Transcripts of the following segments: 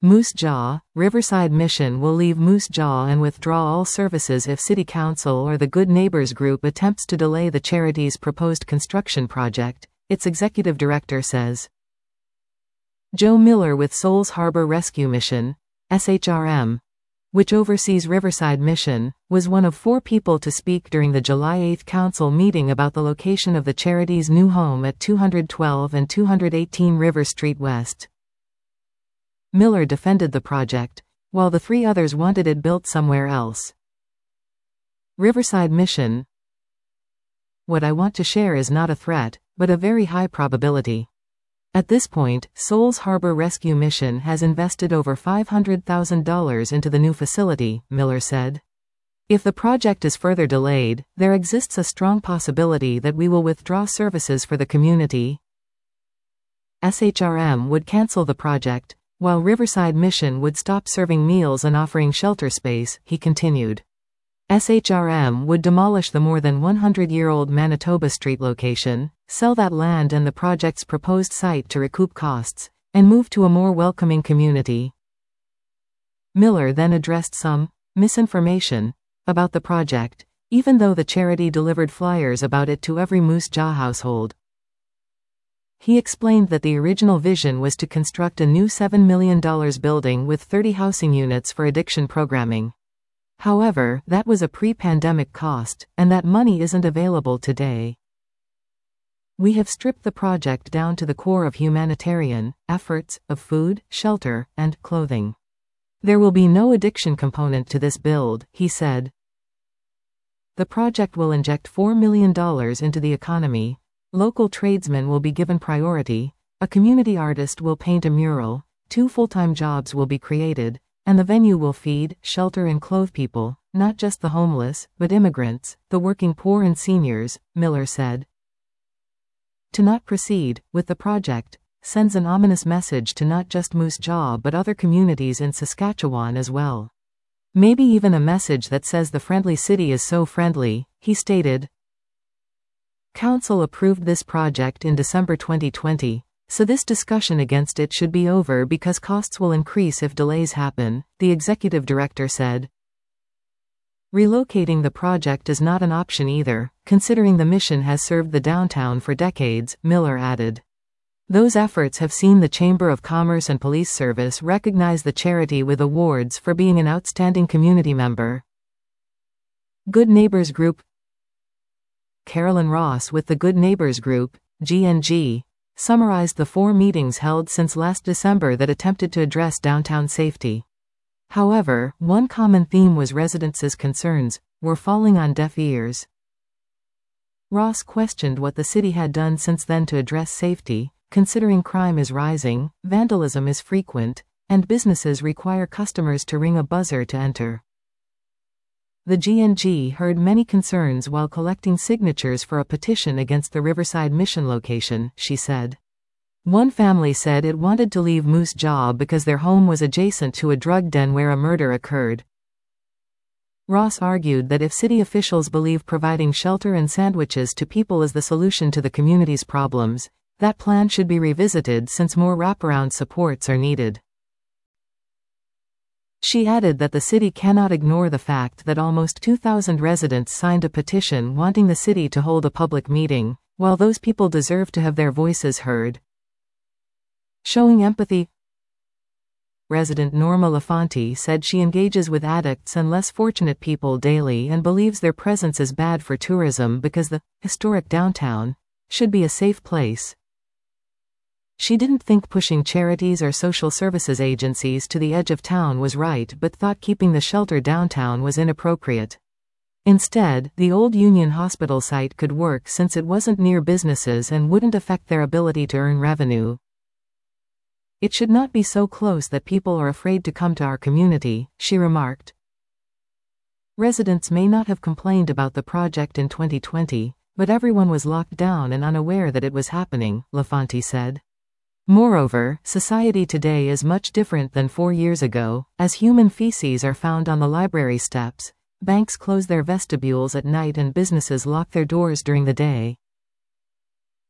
Moose Jaw, Riverside Mission will leave Moose Jaw and withdraw all services if City Council or the Good Neighbors Group attempts to delay the charity's proposed construction project, its executive director says. Joe Miller with Souls Harbor Rescue Mission, SHRM, which oversees Riverside Mission, was one of 4 people to speak during the July 8 council meeting about the location of the charity's new home at 212 and 218 River Street West. Miller defended the project, while the 3 others wanted it built somewhere else. Riverside Mission: "What I want to share is not a threat, but a very high probability. At this point, Souls Harbor Rescue Mission has invested over $500,000 into the new facility," Miller said. "If the project is further delayed, there exists a strong possibility that we will withdraw services for the community." SHRM would cancel the project, while Riverside Mission would stop serving meals and offering shelter space, he continued. SHRM would demolish the more than 100-year-old Manitoba Street location, sell that land and the project's proposed site to recoup costs, and move to a more welcoming community. Miller then addressed some misinformation about the project, even though the charity delivered flyers about it to every Moose Jaw household. He explained that the original vision was to construct a new $7 million building with 30 housing units for addiction programming. However, that was a pre-pandemic cost, and that money isn't available today. "We have stripped the project down to the core of humanitarian efforts, of food, shelter, and clothing. There will be no addiction component to this build," he said. The project will inject $4 million into the economy. Local tradesmen will be given priority, a community artist will paint a mural, 2 full-time jobs will be created, and the venue will feed, shelter and clothe people, not just the homeless, but immigrants, the working poor and seniors, Miller said. To not proceed with the project sends an ominous message to not just Moose Jaw but other communities in Saskatchewan as well. Maybe even a message that says the friendly city is so friendly, he stated. Council approved this project in December 2020. So this discussion against it should be over because costs will increase if delays happen, the executive director said. Relocating the project is not an option either, considering the mission has served the downtown for decades, Miller added. Those efforts have seen the Chamber of Commerce and Police Service recognize the charity with awards for being an outstanding community member. Good Neighbors Group. Carolyn Ross with the Good Neighbors Group, GNG, summarized the 4 meetings held since last December that attempted to address downtown safety. However, one common theme was residents' concerns were falling on deaf ears. Ross questioned what the city had done since then to address safety, considering crime is rising, vandalism is frequent, and businesses require customers to ring a buzzer to enter. The GNG heard many concerns while collecting signatures for a petition against the Riverside Mission location, she said. One family said it wanted to leave Moose Jaw because their home was adjacent to a drug den where a murder occurred. Ross argued that if city officials believe providing shelter and sandwiches to people is the solution to the community's problems, that plan should be revisited since more wraparound supports are needed. She added that the city cannot ignore the fact that almost 2,000 residents signed a petition wanting the city to hold a public meeting, while those people deserve to have their voices heard. Showing empathy. Resident Norma LaFonte said she engages with addicts and less fortunate people daily and believes their presence is bad for tourism because the historic downtown should be a safe place. She didn't think pushing charities or social services agencies to the edge of town was right but thought keeping the shelter downtown was inappropriate. Instead, the old Union Hospital site could work since it wasn't near businesses and wouldn't affect their ability to earn revenue. It should not be so close that people are afraid to come to our community, she remarked. Residents may not have complained about the project in 2020, but everyone was locked down and unaware that it was happening, LaFonte said. Moreover, society today is much different than 4 years ago, as human feces are found on the library steps, banks close their vestibules at night and businesses lock their doors during the day.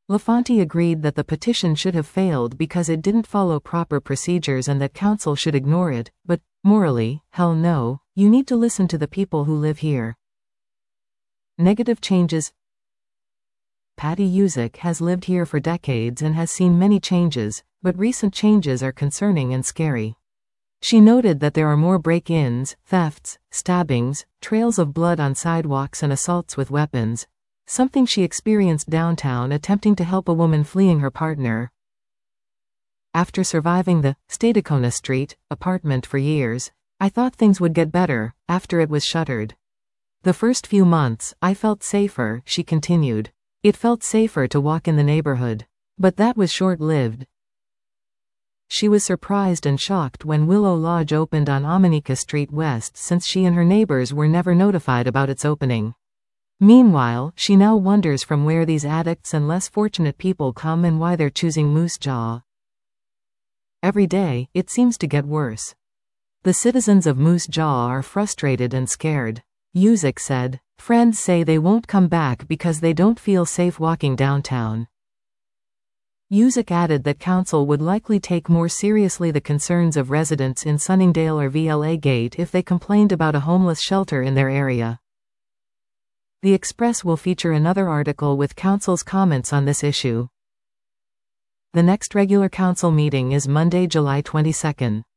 Lafonte agreed that the petition should have failed because it didn't follow proper procedures and that council should ignore it, but, morally, hell no, you need to listen to the people who live here. Negative changes. Patty Uzick has lived here for decades and has seen many changes, but recent changes are concerning and scary. She noted that there are more break-ins, thefts, stabbings, trails of blood on sidewalks and assaults with weapons, something she experienced downtown attempting to help a woman fleeing her partner. After surviving the Stadacona Street apartment for years, I thought things would get better after it was shuttered. The first few months, I felt safer, she continued. It felt safer to walk in the neighborhood. But that was short-lived. She was surprised and shocked when Willow Lodge opened on Ominica Street West, since she and her neighbors were never notified about its opening. Meanwhile, she now wonders from where these addicts and less fortunate people come and why they're choosing Moose Jaw. Every day, it seems to get worse. The citizens of Moose Jaw are frustrated and scared. Uzick said, "Friends say they won't come back because they don't feel safe walking downtown." Uzick added that council would likely take more seriously the concerns of residents in Sunningdale or VLA Gate if they complained about a homeless shelter in their area. The Express will feature another article with council's comments on this issue. The next regular council meeting is Monday, July 22.